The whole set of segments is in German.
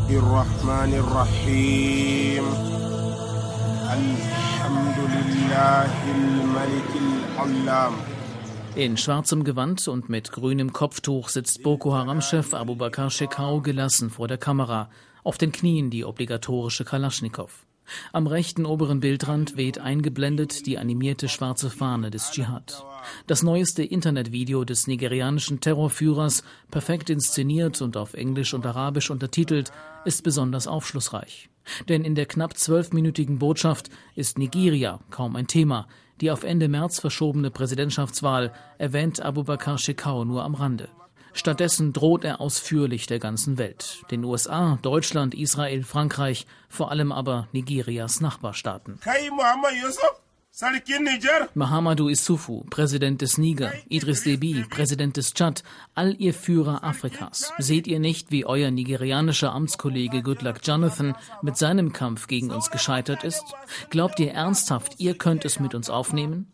Bismillahirrahmanirrahim. Alhamdulillahil Malikil Allam. In schwarzem Gewand und mit grünem Kopftuch sitzt Boko Haram-Chef Abubakar Shekau gelassen vor der Kamera, auf den Knien die obligatorische Kalaschnikow. Am rechten oberen Bildrand weht eingeblendet die animierte schwarze Fahne des Dschihad. Das neueste Internetvideo des nigerianischen Terrorführers, perfekt inszeniert und auf Englisch und Arabisch untertitelt, ist besonders aufschlussreich. Denn in der knapp 12-minütigen Botschaft ist Nigeria kaum ein Thema. Die auf Ende März verschobene Präsidentschaftswahl erwähnt Abubakar Shekau nur am Rande. Stattdessen droht er ausführlich der ganzen Welt, den USA, Deutschland, Israel, Frankreich, vor allem aber Nigerias Nachbarstaaten. Mahamadou Issoufou, Präsident des Niger, Idriss Déby, Präsident des Tschad, all ihr Führer Afrikas. Seht ihr nicht, wie euer nigerianischer Amtskollege Goodluck Jonathan mit seinem Kampf gegen uns gescheitert ist? Glaubt ihr ernsthaft, ihr könnt es mit uns aufnehmen?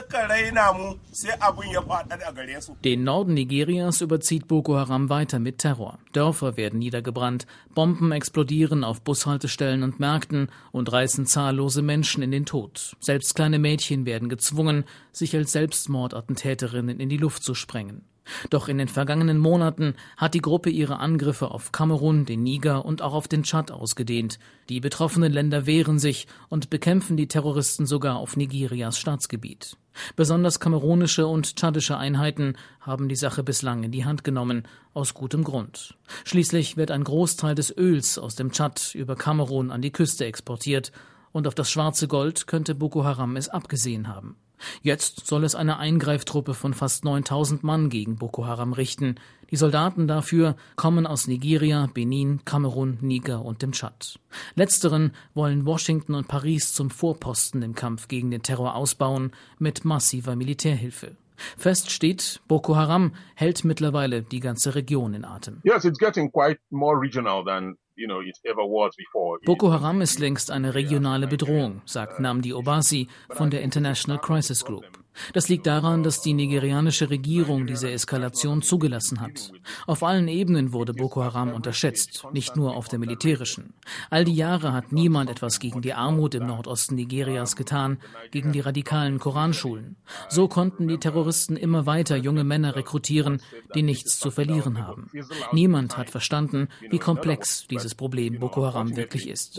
Den Norden Nigerias überzieht Boko Haram weiter mit Terror. Dörfer werden niedergebrannt, Bomben explodieren auf Bushaltestellen und Märkten und reißen zahllose Menschen in den Tod. Selbst kleine Mädchen werden gezwungen, sich als Selbstmordattentäterinnen in die Luft zu sprengen. Doch in den vergangenen Monaten hat die Gruppe ihre Angriffe auf Kamerun, den Niger und auch auf den Tschad ausgedehnt. Die betroffenen Länder wehren sich und bekämpfen die Terroristen sogar auf Nigerias Staatsgebiet. Besonders kamerunische und tschadische Einheiten haben die Sache bislang in die Hand genommen, aus gutem Grund. Schließlich wird ein Großteil des Öls aus dem Tschad über Kamerun an die Küste exportiert und auf das schwarze Gold könnte Boko Haram es abgesehen haben. Jetzt soll es eine Eingreiftruppe von fast 9.000 Mann gegen Boko Haram richten. Die Soldaten dafür kommen aus Nigeria, Benin, Kamerun, Niger und dem Tschad. Letzteren wollen Washington und Paris zum Vorposten im Kampf gegen den Terror ausbauen, mit massiver Militärhilfe. Fest steht, Boko Haram hält mittlerweile die ganze Region in Atem. Yes, it's getting quite more regional than Boko Haram ist längst eine regionale Bedrohung, sagt Nnamdi Obasi von der International Crisis Group. Das liegt daran, dass die nigerianische Regierung diese Eskalation zugelassen hat. Auf allen Ebenen wurde Boko Haram unterschätzt, nicht nur auf der militärischen. All die Jahre hat niemand etwas gegen die Armut im Nordosten Nigerias getan, gegen die radikalen Koranschulen. So konnten die Terroristen immer weiter junge Männer rekrutieren, die nichts zu verlieren haben. Niemand hat verstanden, wie komplex dieses Problem Boko Haram wirklich ist.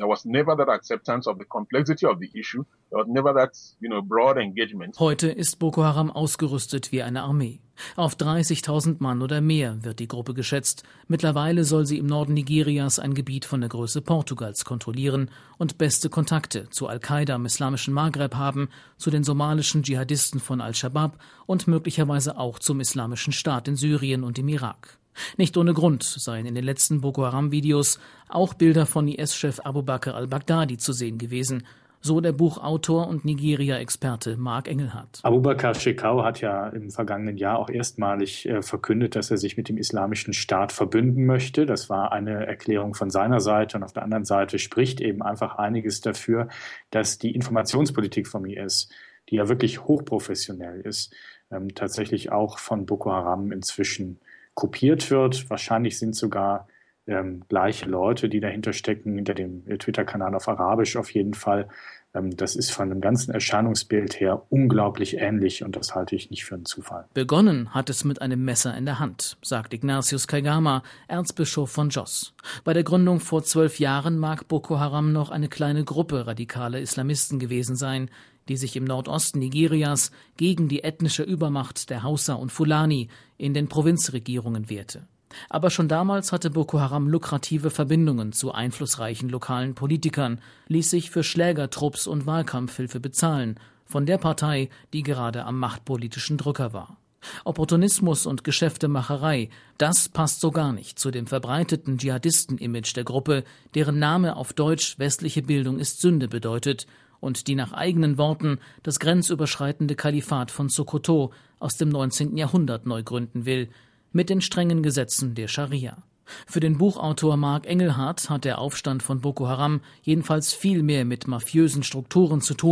Heute ist Boko Haram ausgerüstet wie eine Armee. Auf 30.000 Mann oder mehr wird die Gruppe geschätzt. Mittlerweile soll sie im Norden Nigerias ein Gebiet von der Größe Portugals kontrollieren und beste Kontakte zu Al-Qaida im islamischen Maghreb haben, zu den somalischen Dschihadisten von Al-Shabaab und möglicherweise auch zum Islamischen Staat in Syrien und im Irak. Nicht ohne Grund seien in den letzten Boko Haram-Videos auch Bilder von IS-Chef Abubakar al-Baghdadi zu sehen gewesen, so der Buchautor und Nigeria-Experte Mark Engelhardt. Abubakar Shekau hat ja im vergangenen Jahr auch erstmalig verkündet, dass er sich mit dem Islamischen Staat verbünden möchte. Das war eine Erklärung von seiner Seite und auf der anderen Seite spricht eben einfach einiges dafür, dass die Informationspolitik vom IS, die ja wirklich hochprofessionell ist, tatsächlich auch von Boko Haram inzwischen kopiert wird. Wahrscheinlich sind sogar gleiche Leute, die dahinter stecken, hinter dem Twitter-Kanal auf Arabisch auf jeden Fall. Das ist von dem ganzen Erscheinungsbild her unglaublich ähnlich und das halte ich nicht für einen Zufall. Begonnen hat es mit einem Messer in der Hand, sagt Ignatius Kaigama, Erzbischof von Jos. Bei der Gründung vor 12 Jahren mag Boko Haram noch eine kleine Gruppe radikaler Islamisten gewesen sein, die sich im Nordosten Nigerias gegen die ethnische Übermacht der Hausa und Fulani in den Provinzregierungen wehrte. Aber schon damals hatte Boko Haram lukrative Verbindungen zu einflussreichen lokalen Politikern, ließ sich für Schlägertrupps und Wahlkampfhilfe bezahlen, von der Partei, die gerade am machtpolitischen Drücker war. Opportunismus und Geschäftemacherei, das passt so gar nicht zu dem verbreiteten Dschihadisten-Image der Gruppe, deren Name auf Deutsch westliche Bildung ist Sünde bedeutet und die nach eigenen Worten das grenzüberschreitende Kalifat von Sokoto aus dem 19. Jahrhundert neu gründen will, mit den strengen Gesetzen der Scharia. Für den Buchautor Mark Engelhardt hat der Aufstand von Boko Haram jedenfalls viel mehr mit mafiösen Strukturen zu tun,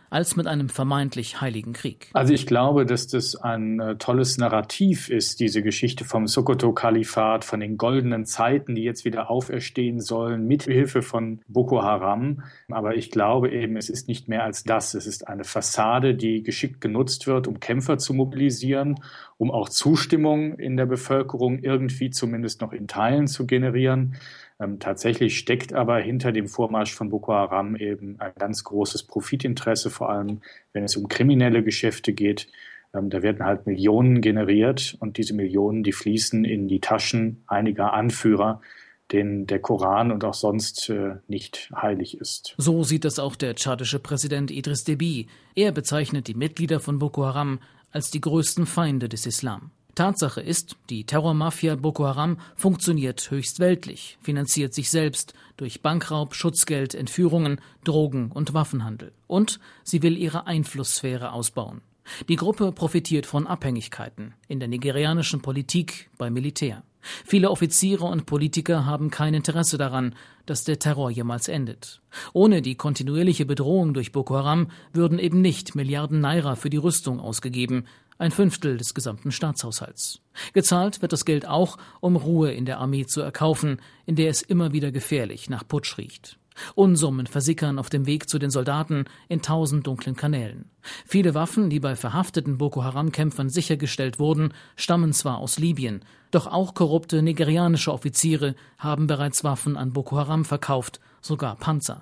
als mit einem vermeintlich heiligen Krieg. Also ich glaube, dass das ein tolles Narrativ ist, diese Geschichte vom Sokoto-Kalifat, von den goldenen Zeiten, die jetzt wieder auferstehen sollen, mit Hilfe von Boko Haram. Aber ich glaube eben, es ist nicht mehr als das. Es ist eine Fassade, die geschickt genutzt wird, um Kämpfer zu mobilisieren, um auch Zustimmung in der Bevölkerung irgendwie zumindest noch in Teilen zu generieren. Tatsächlich steckt aber hinter dem Vormarsch von Boko Haram eben ein ganz großes Profitinteresse, vor allem wenn es um kriminelle Geschäfte geht. Da werden halt Millionen generiert und diese Millionen, die fließen in die Taschen einiger Anführer, denen der Koran und auch sonst nicht heilig ist. So sieht das auch der tschadische Präsident Idriss Déby. Er bezeichnet die Mitglieder von Boko Haram als die größten Feinde des Islam. Tatsache ist, die Terrormafia Boko Haram funktioniert höchst weltlich, finanziert sich selbst durch Bankraub, Schutzgeld, Entführungen, Drogen- und Waffenhandel. Und sie will ihre Einflusssphäre ausbauen. Die Gruppe profitiert von Abhängigkeiten in der nigerianischen Politik, beim Militär. Viele Offiziere und Politiker haben kein Interesse daran, dass der Terror jemals endet. Ohne die kontinuierliche Bedrohung durch Boko Haram würden eben nicht Milliarden Naira für die Rüstung ausgegeben, 1/5 des gesamten Staatshaushalts. Gezahlt wird das Geld auch, um Ruhe in der Armee zu erkaufen, in der es immer wieder gefährlich nach Putsch riecht. Unsummen versickern auf dem Weg zu den Soldaten in 1000 dunklen Kanälen. Viele Waffen, die bei verhafteten Boko Haram-Kämpfern sichergestellt wurden, stammen zwar aus Libyen, doch auch korrupte nigerianische Offiziere haben bereits Waffen an Boko Haram verkauft, sogar Panzer.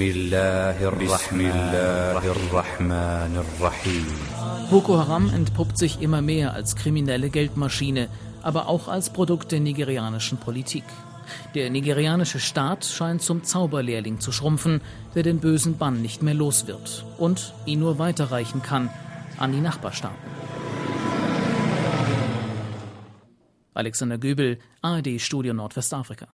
Boko Haram entpuppt sich immer mehr als kriminelle Geldmaschine, aber auch als Produkt der nigerianischen Politik. Der nigerianische Staat scheint zum Zauberlehrling zu schrumpfen, der den bösen Bann nicht mehr los wird und ihn nur weiterreichen kann an die Nachbarstaaten. Alexander Göbel, ARD Studio Nordwestafrika.